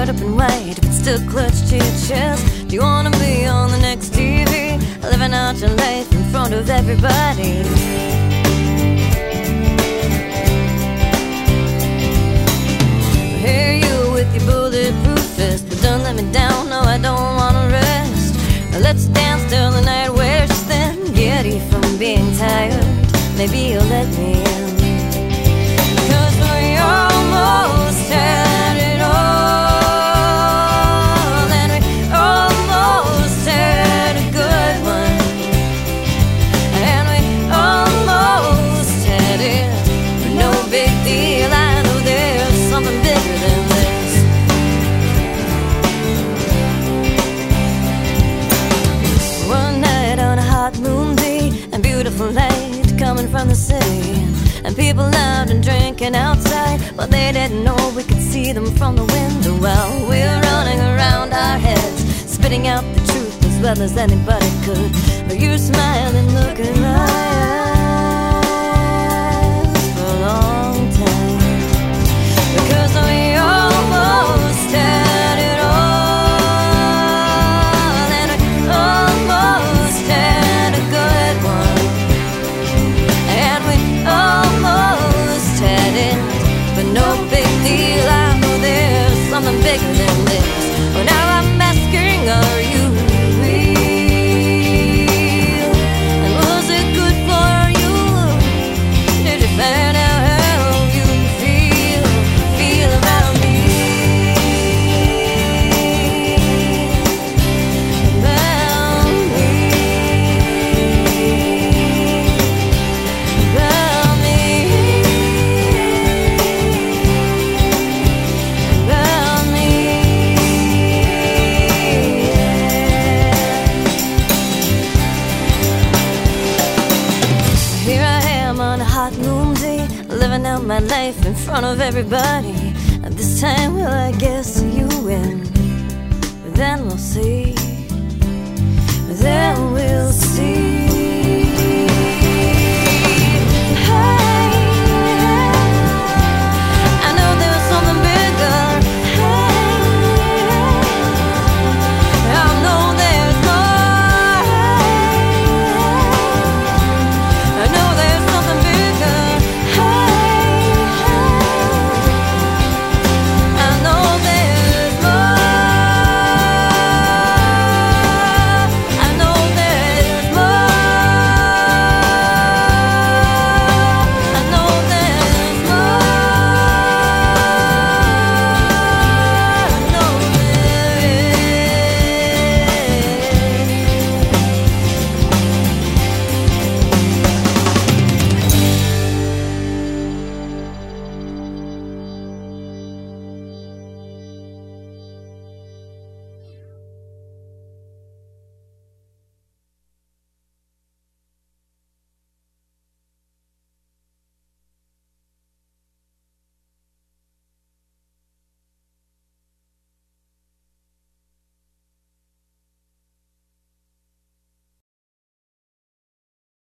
up in white but still clutch to your chest? Do you wanna be on the next TV, living out your life in front of everybody? I hear you with your bulletproof vest, but don't let me down, no I don't wanna rest. Now let's dance till the night wears thin, giddy from being tired. Maybe you'll let me in, 'cause we almost had it all, and we almost had a good one, and we almost had it, but no big deal. I know there's something bigger than this. One night on a hot moon day, and beautiful light coming from the city, and people out and drinking outside, but they didn't know we could see them from the window. Well, we're running around our heads, spitting out the truth as well as anybody could, but you smile and look in my eyes for a long time, because we almost had it all, and we almost had a good one, and we almost had it, but no big deal. I know there's something bigger than this. Well, now I'm asking, are you real? And was it good for you? Did you find out how you feel about me? About me. About me. About me. Here I am on a hot moon day, living out my life in front of everybody, and this time, well, I guess you win. Then we'll see. Then we'll see.